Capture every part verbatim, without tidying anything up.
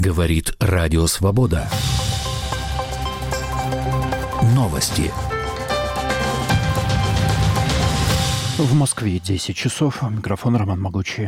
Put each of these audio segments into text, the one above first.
Говорит Радио Свобода. Новости. В Москве десять часов. Микрофон Роман Могучий.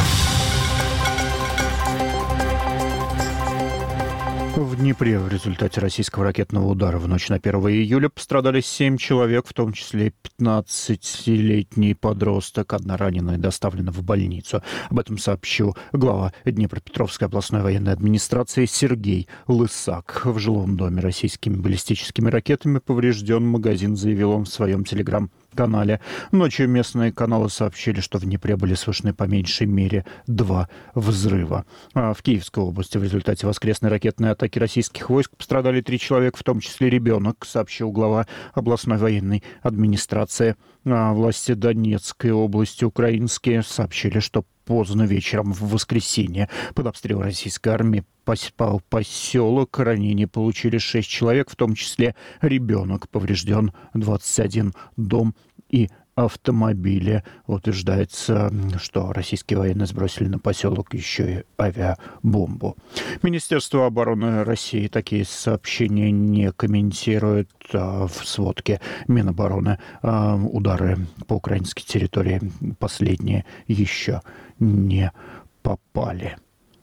В Днепре в результате российского ракетного удара в ночь на первое июля пострадали семь человек, в том числе пятнадцатилетний подросток. Одна раненая доставлена в больницу. Об этом сообщил глава Днепропетровской областной военной администрации Сергей Лысак. В жилом доме российскими баллистическими ракетами поврежден магазин, заявил он в своем телеграм-канале. Ночью местные каналы сообщили, что в Днепре были слышны по меньшей мере два взрыва. А в Киевской области в результате воскресной ракетной атаки российских войск пострадали три человека, в том числе ребенок, сообщил глава областной военной администрации. А власти Донецкой области украинские сообщили, что поздно вечером в воскресенье под обстрел российской армии пал поселок. Ранения получили шесть человек, в том числе ребенок. Поврежден двадцать один дом и автомобили. Утверждается, что российские военные сбросили на поселок еще и авиабомбу. Министерство обороны России такие сообщения не комментирует. В сводке Минобороны удары по украинской территории последние еще не попали.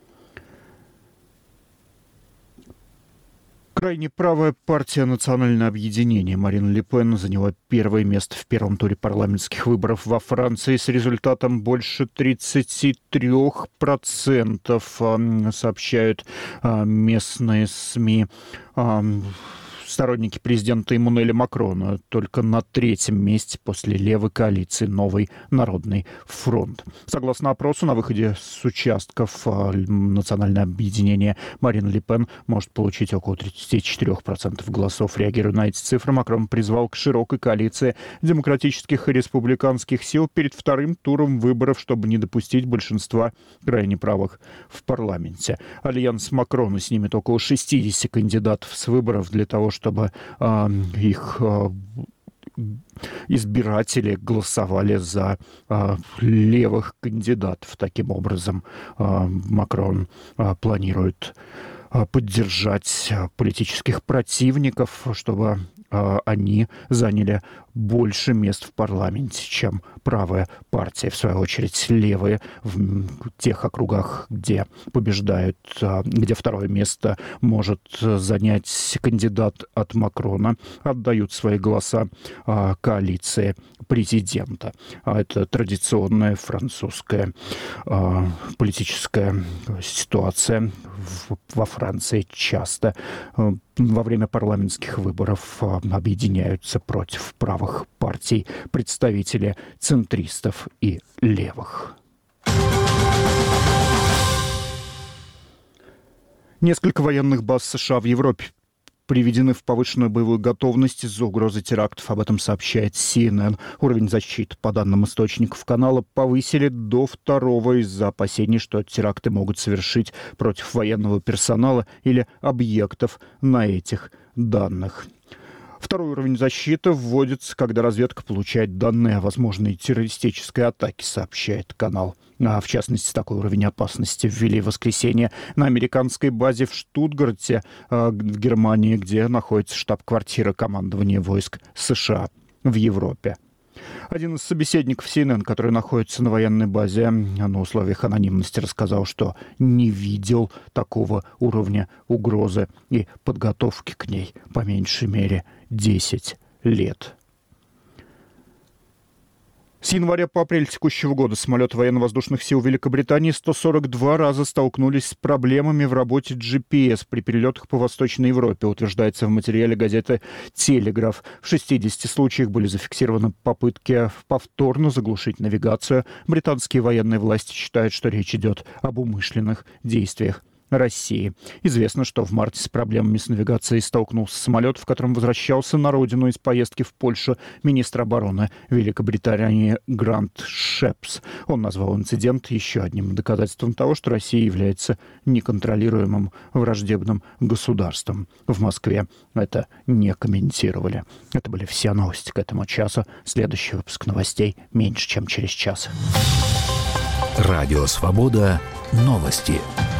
Крайне правая партия «Национальное объединение» Марин Ле Пен заняла первое место в первом туре парламентских выборов во Франции с результатом больше тридцать три процента, сообщают местные СМИ. Сторонники президента Эммануэля Макрона только на третьем месте после левой коалиции «Новый народный фронт». Согласно опросу, на выходе с участков национальное объединение Марин Ле Пен может получить около тридцать четыре процента голосов. Реагируя на эти цифры, Макрон призвал к широкой коалиции демократических и республиканских сил перед вторым туром выборов, чтобы не допустить большинства крайне правых в парламенте. Альянс Макрона снимет около шестьдесят кандидатов с выборов для того, чтобы чтобы э, их э, избиратели голосовали за э, левых кандидатов. Таким образом, э, Макрон э, планирует э, поддержать э, политических противников, чтобы э, они заняли больше мест в парламенте, чем правая партия. В свою очередь, левые в тех округах, где побеждают, где второе место может занять кандидат от Макрона, отдают свои голоса коалиции президента. Это традиционная французская политическая ситуация. Во Франции часто во время парламентских выборов объединяются против правых партий представители центристов и левых. Несколько военных баз США в Европе приведены в повышенную боевую готовность из-за угрозы терактов. Об этом сообщает Си Эн Эн. Уровень защиты, по данным источников канала, повысили до второго из-за опасений, что теракты могут совершить против военного персонала или объектов на этих данных. Второй уровень защиты вводится, когда разведка получает данные о возможной террористической атаке, сообщает канал. А в частности, такой уровень опасности ввели в воскресенье на американской базе в Штутгарте, в Германии, где находится штаб-квартира командования войск США в Европе. Один из собеседников Си Эн Эн, который находится на военной базе на условиях анонимности, рассказал, что не видел такого уровня угрозы и подготовки к ней по меньшей мере десять лет. С января по апрель текущего года самолеты военно-воздушных сил Великобритании сто сорок два раза столкнулись с проблемами в работе джи пи эс при перелетах по Восточной Европе, утверждается в материале газеты «Телеграф». В шестидесяти случаях были зафиксированы попытки повторно заглушить навигацию. Британские военные власти считают, что речь идет об умышленных действиях России. Известно, что в марте с проблемами с навигацией столкнулся самолет, в котором возвращался на родину из поездки в Польшу министр обороны Великобритании Грант Шепс. Он назвал инцидент еще одним доказательством того, что Россия является неконтролируемым враждебным государством. В Москве это не комментировали. Это были все новости к этому часу. Следующий выпуск новостей меньше, чем через час. Радио Свобода. Новости.